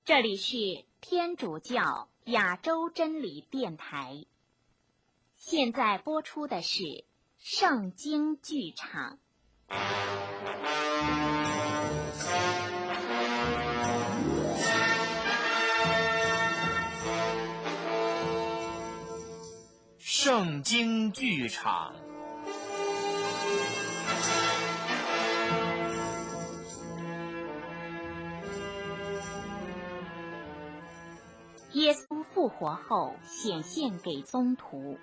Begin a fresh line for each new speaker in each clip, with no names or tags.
这里是天主教亚洲真理电台，现在播出的是圣经剧场。
圣经剧场。
耶稣复活后显现给宗徒。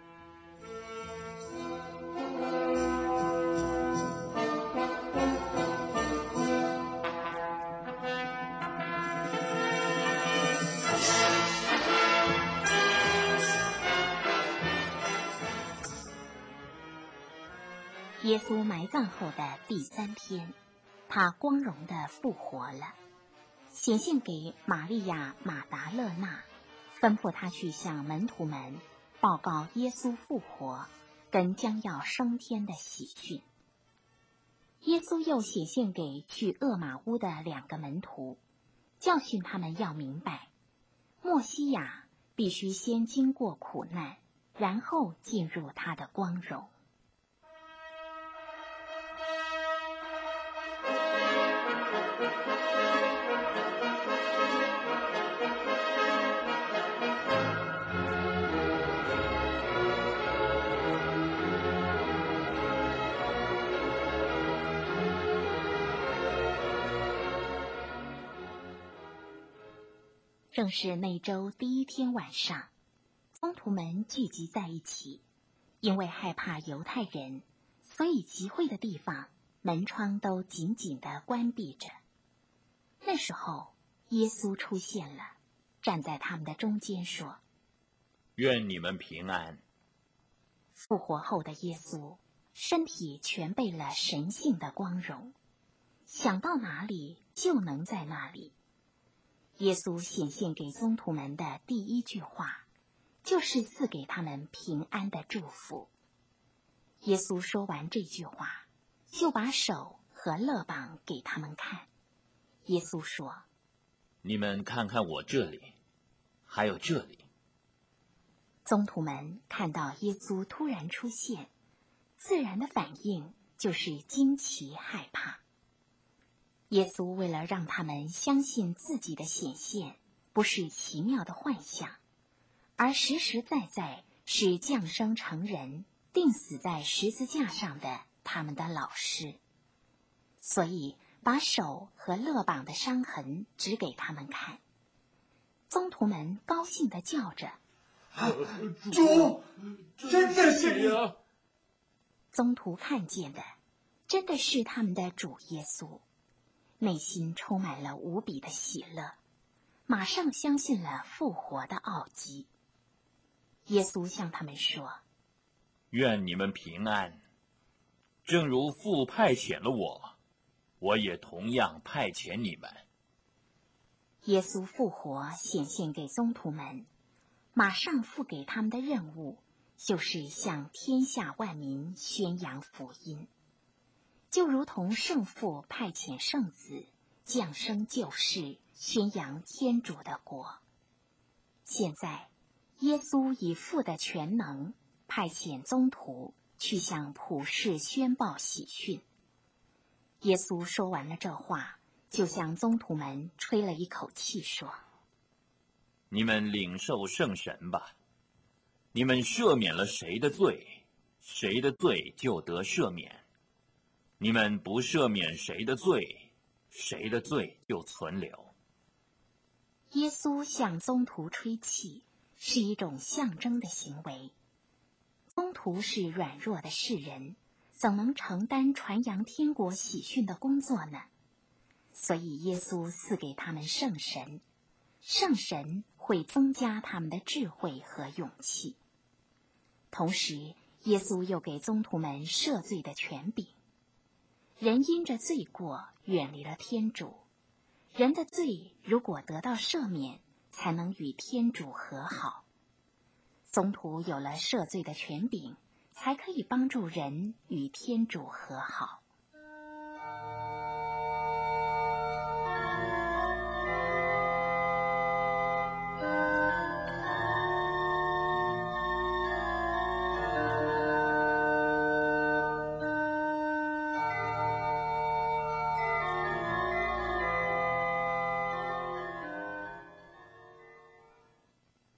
耶稣埋葬后的第3天，他光荣地复活了，显现给玛利亚·马达勒纳，吩咐他去向门徒们报告耶稣复活跟将要升天的喜讯。耶稣又显现给去厄玛乌的2个门徒，教训他们要明白，默西亚必须先经过苦难，然后进入他的光荣。正是那周第1天晚上，宗徒们聚集在一起，因为害怕犹太人，所以集会的地方门窗都紧紧地关闭着。那时候，耶稣出现了，站在他们的中间说：“
愿你们平安。”
复活后的耶稣，身体全备了神性的光荣，想到哪里就能在那里。耶稣显现给宗徒们的第1句话，就是赐给他们平安的祝福。耶稣说完这句话，就把手和肋膀给他们看。耶稣说：“
你们看看我这里，还有这里。”
宗徒们看到耶稣突然出现，自然的反应就是惊奇害怕。耶稣为了让他们相信自己的显现不是奇妙的幻象，而实实在在是降生成人、钉死在十字架上的他们的老师，所以把手和肋膀的伤痕指给他们看。宗徒们高兴地叫着：“
主，真的是你！”
宗徒看见的真的是他们的主耶稣，内心充满了无比的喜乐，马上相信了复活的奥迹。耶稣向他们说：“
愿你们平安。正如父派遣了我，我也同样派遣你们。”
耶稣复活显现给宗徒们，马上付给他们的任务，就是向天下万民宣扬福音。就如同圣父派遣圣子降生救世，宣扬天主的国。现在，耶稣以父的全能派遣宗徒去向普世宣报喜讯。耶稣说完了这话，就向宗徒们吹了一口气说：“
你们领受圣神吧。你们赦免了谁的罪，谁的罪就得赦免。你们不赦免谁的罪，谁的罪就存留。”
耶稣向宗徒吹气，是一种象征的行为。宗徒是软弱的世人，怎能承担传扬天国喜讯的工作呢？所以耶稣赐给他们圣神，圣神会增加他们的智慧和勇气。同时，耶稣又给宗徒们赦罪的权柄。人因着罪过远离了天主，人的罪如果得到赦免，才能与天主和好。宗徒有了赦罪的权柄，才可以帮助人与天主和好。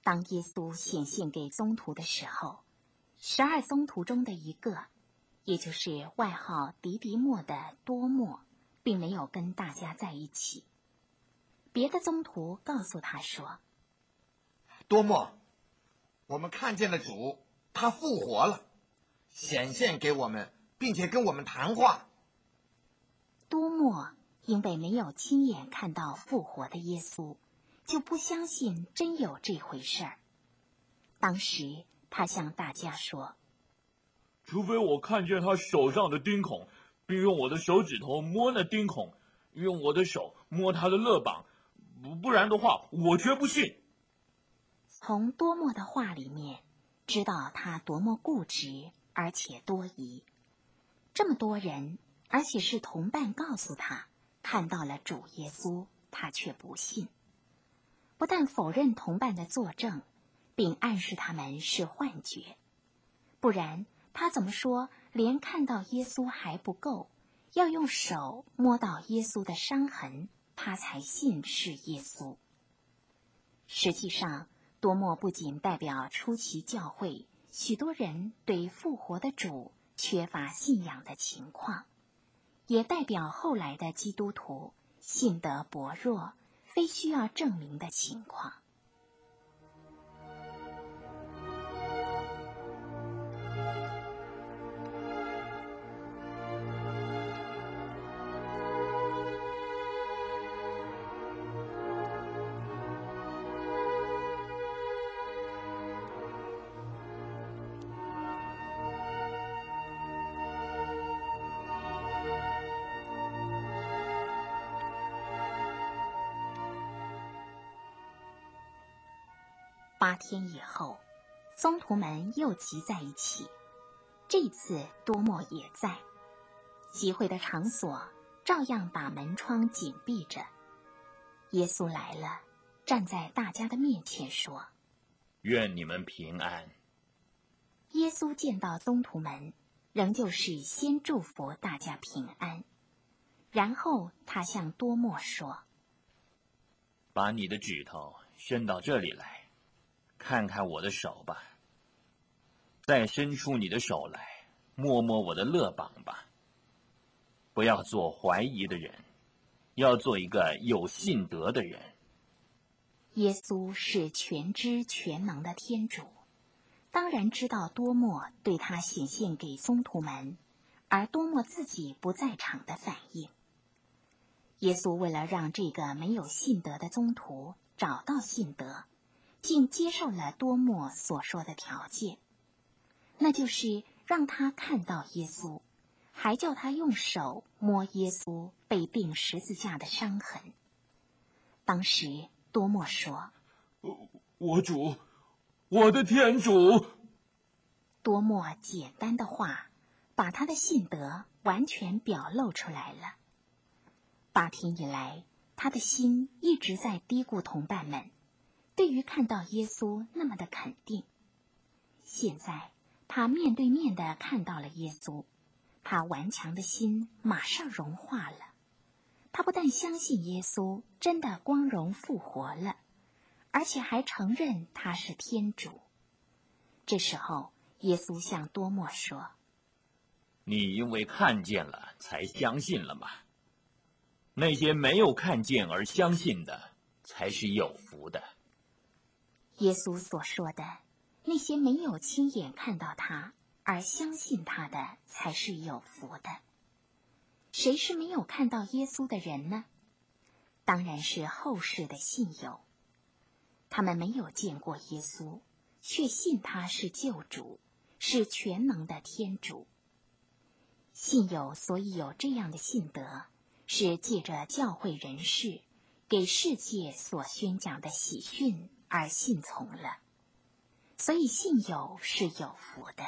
当耶稣显现给宗徒的时候，12宗徒中的一个，也就是外号迪迪莫的多默，并没有跟大家在一起。别的宗徒告诉他说：
多默，我们看见了主，他复活了，显现给我们，并且跟我们谈话。
多默因为没有亲眼看到复活的耶稣，就不相信真有这回事儿。当时他向大家说：
除非我看见他手上的钉孔，并用我的手指头摸那钉孔，用我的手摸他的肋膀，不然的话，我绝不信。
从多默的话里面，知道他多么固执，而且多疑。这么多人，而且是同伴告诉他看到了主耶稣，他却不信。不但否认同伴的作证，并暗示他们是幻觉，不然他怎么说连看到耶稣还不够，要用手摸到耶稣的伤痕，他才信是耶稣。实际上，多默不仅代表初期教会许多人对复活的主缺乏信仰的情况，也代表后来的基督徒信德薄弱，非需要证明的情况。8天以后，宗徒们又集在一起，这次多默也在。集会的场所照样把门窗紧闭着。耶稣来了，站在大家的面前说：
愿你们平安。
耶稣见到宗徒们，仍旧是先祝福大家平安，然后他向多默说：
把你的指头伸到这里来，看看我的手吧，再伸出你的手来，摸摸我的肋膀吧。不要做怀疑的人，要做一个有信德的人。
耶稣是全知全能的天主，当然知道多默对他显现给宗徒们，而多默自己不在场的反应。耶稣为了让这个没有信德的宗徒找到信德，竟接受了多默所说的条件，那就是让他看到耶稣，还叫他用手摸耶稣被钉十字架的伤痕。当时多默说：
我主，我的天主。
多默简单的话把他的信德完全表露出来了。8天以来，他的心一直在嘀咕同伴们对于看到耶稣那么的肯定。现在他面对面的看到了耶稣，他顽强的心马上融化了。他不但相信耶稣真的光荣复活了，而且还承认他是天主。这时候耶稣向多默说：
你因为看见了才相信了吗？那些没有看见而相信的才是有福的。
耶稣所说的那些没有亲眼看到他而相信他的才是有福的。谁是没有看到耶稣的人呢？当然是后世的信友。他们没有见过耶稣，却信他是救主，是全能的天主。信友所以有这样的信德，是借着教会人士给世界所宣讲的喜讯而信从了，所以信友是有福的。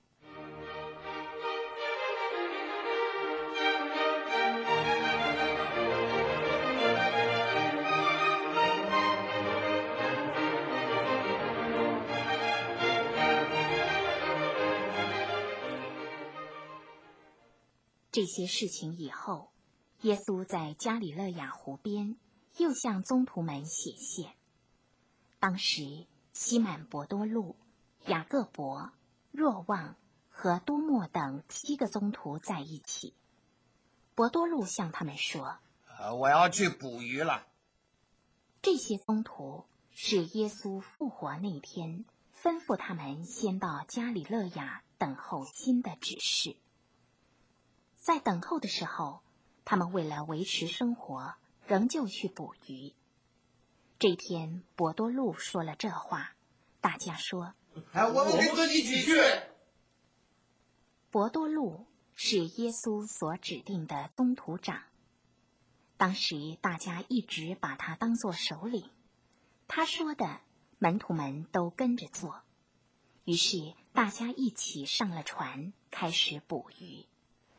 这些事情以后，耶稣在加里肋亚湖边又向宗徒们显现。当时西满伯多禄、雅各伯、若望和多默等7个宗徒在一起。伯多禄向他们说：
我要去捕鱼了。
这些宗徒是耶稣复活那天吩咐他们先到加里肋亚等候新的指示。在等候的时候，他们为了维持生活，仍旧去捕鱼。这天，伯多禄说了这话，大家说：
我们跟你一起去。
伯多禄是耶稣所指定的宗徒长。当时大家一直把他当作首领，他说的门徒们都跟着做。于是大家一起上了船，开始捕鱼。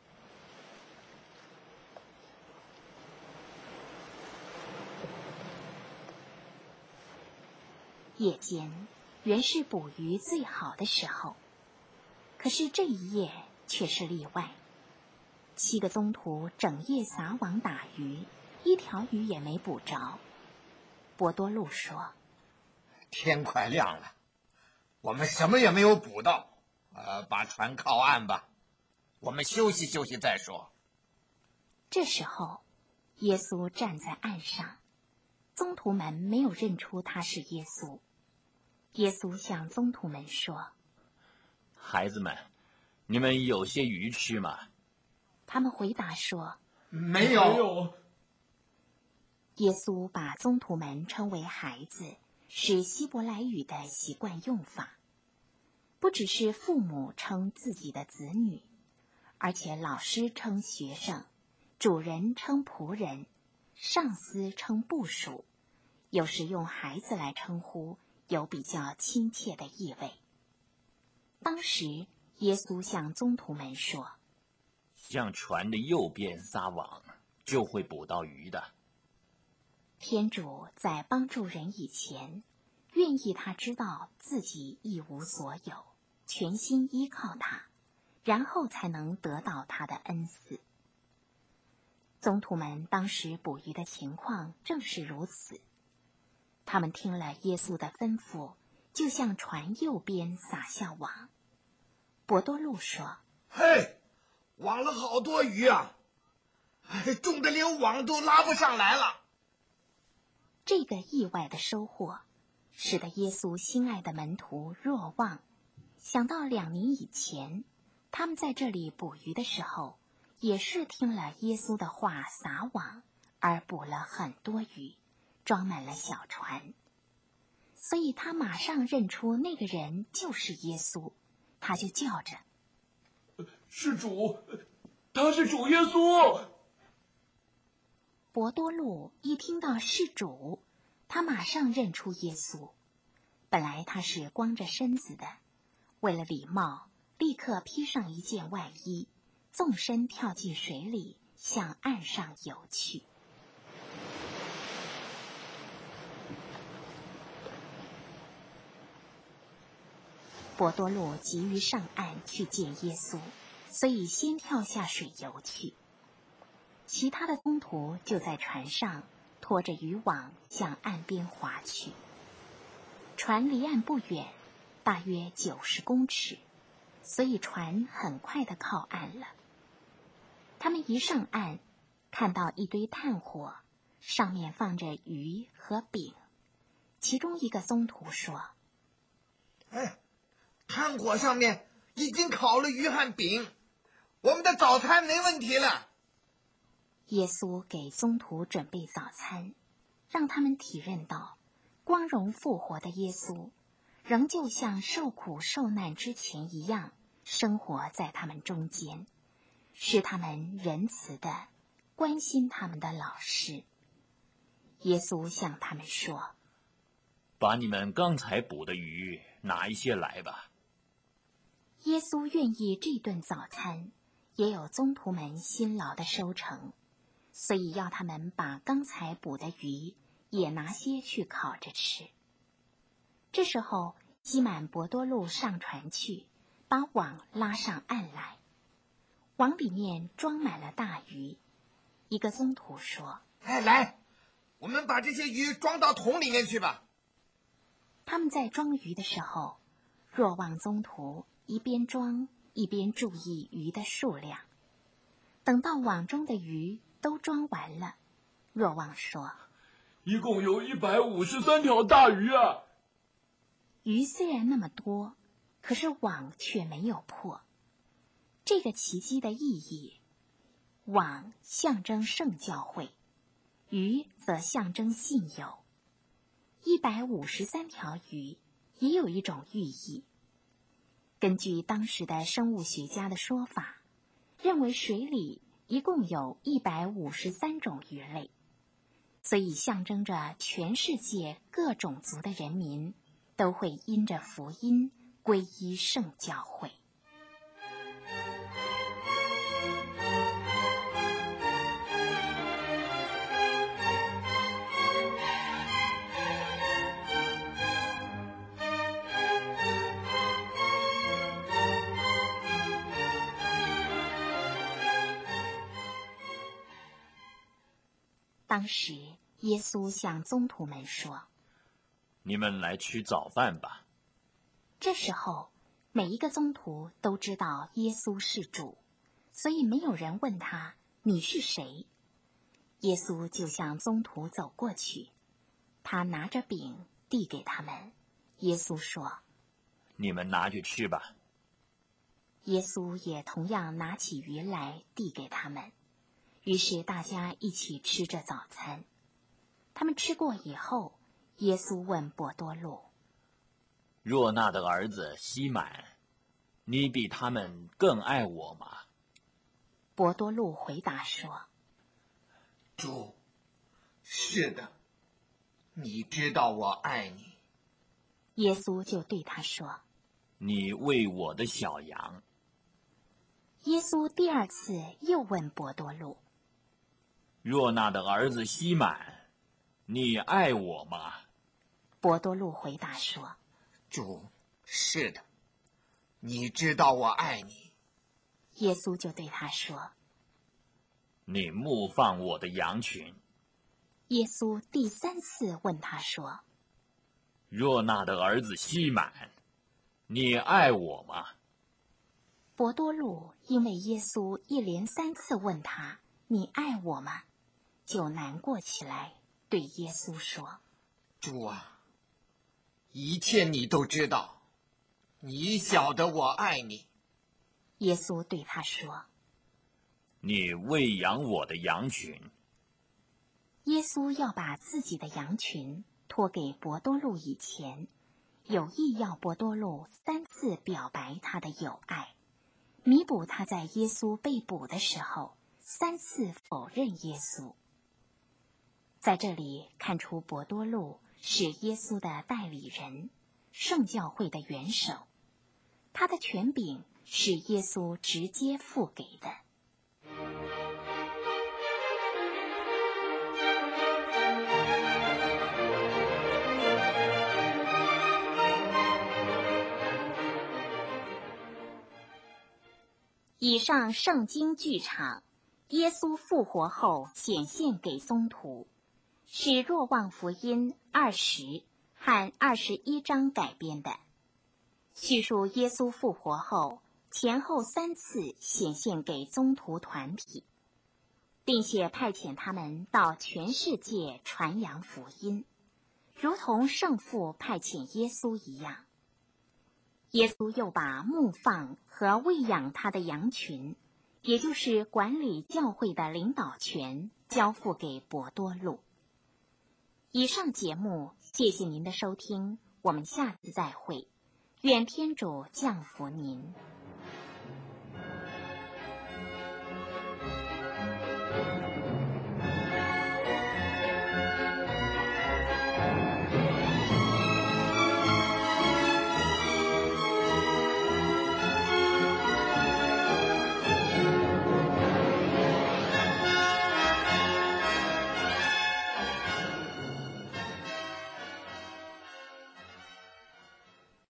夜间原是捕鱼最好的时候，可是这一夜却是例外。7个宗徒整夜撒网打鱼，一条鱼也没捕着。伯多禄说：
天快亮了，我们什么也没有捕到，把船靠岸吧，我们休息休息再说。
这时候，耶稣站在岸上，宗徒们没有认出他是耶稣。耶稣向宗徒们说：
孩子们，你们有些鱼吃吗？
他们回答说：
没有。
耶稣把宗徒们称为孩子，是希伯来语的习惯用法。不只是父母称自己的子女，而且老师称学生，主人称仆人，上司称部属，有时用孩子来称呼，有比较亲切的意味。当时耶稣向宗徒们说：
向船的右边撒网，就会捕到鱼的。
天主在帮助人以前，愿意他知道自己一无所有，全心依靠他，然后才能得到他的恩赐。宗徒们当时捕鱼的情况正是如此。他们听了耶稣的吩咐，就向船右边撒下网。伯多禄说：
嘿，网了好多鱼啊，重的连网都拉不上来了。
这个意外的收获使得耶稣心爱的门徒若望想到2年以前，他们在这里捕鱼的时候，也是听了耶稣的话撒网，而捕了很多鱼，装满了小船。所以他马上认出那个人就是耶稣，他就叫着：
是主，他是主耶稣。
伯多禄一听到是主，他马上认出耶稣。本来他是光着身子的，为了礼貌，立刻披上一件外衣，纵身跳进水里，向岸上游去。伯多禄急于上岸去见耶稣，所以先跳下水游去。其他的宗徒就在船上拖着渔网向岸边划去。船离岸不远，大约90公尺，所以船很快的靠岸了。他们一上岸，看到一堆炭火，上面放着鱼和饼。其中一个宗徒说：
炭火上面已经烤了鱼和饼，我们的早餐没问题了。
耶稣给宗徒准备早餐，让他们体认到光荣复活的耶稣仍旧像受苦受难之前一样生活在他们中间，是他们仁慈的关心他们的老师。耶稣向他们说：
把你们刚才捕的鱼拿一些来吧。
耶稣愿意这顿早餐也有宗徒们辛劳的收成，所以要他们把刚才捕的鱼也拿些去烤着吃。这时候西满伯多禄上船去，把网拉上岸来，网里面装满了大鱼。一个宗徒说：
来，我们把这些鱼装到桶里面去吧。
他们在装鱼的时候，若望宗徒一边装一边注意鱼的数量。等到网中的鱼都装完了，若望说：“
一共有153条大鱼啊！”
鱼虽然那么多，可是网却没有破。这个奇迹的意义，网象征圣教会，鱼则象征信友。153条鱼也有一种寓意。根据当时的生物学家的说法，认为水里一共有153种鱼类，所以象征着全世界各种族的人民都会因着福音皈依圣教会。当时耶稣向宗徒们说：“
你们来吃早饭吧。”
这时候，每一个宗徒都知道耶稣是主，所以没有人问他：“你是谁？”耶稣就向宗徒走过去，他拿着饼递给他们。耶稣说：“
你们拿去吃吧。”
耶稣也同样拿起鱼来递给他们。于是大家一起吃着早餐。他们吃过以后，耶稣问伯多禄：“
若纳的儿子西满，你比他们更爱我吗？”
伯多禄回答说：“
主，是的，你知道我爱你。”
耶稣就对他说：“
你喂我的小羊。”
耶稣第二次又问伯多禄：“
若纳的儿子西满，你爱我吗？”
伯多禄回答说：“
主，是的，你知道我爱你。”
耶稣就对他说：“
你牧放我的羊群。”
耶稣第三次问他说：“
若纳的儿子西满，你爱我吗？”
伯多禄因为耶稣一连3次问他：“你爱我吗？”就难过起来，对耶稣说：“
主啊，一切你都知道，你晓得我爱你。”
耶稣对他说：“
你喂养我的羊群。”
耶稣要把自己的羊群托给伯多禄以前，有意要伯多禄3次表白他的友爱，弥补他在耶稣被捕的时候3次否认耶稣。在这里看出伯多禄是耶稣的代理人，圣教会的元首，他的权柄是耶稣直接付给的。以上圣经剧场，耶稣复活后显现给宗徒，是若望福音20和21章改编的，叙述耶稣复活后前后3次显现给宗徒团体，并且派遣他们到全世界传扬福音，如同圣父派遣耶稣一样。耶稣又把牧放和喂养他的羊群，也就是管理教会的领导权，交付给伯多禄。以上节目，谢谢您的收听，我们下次再会，愿天主降福您。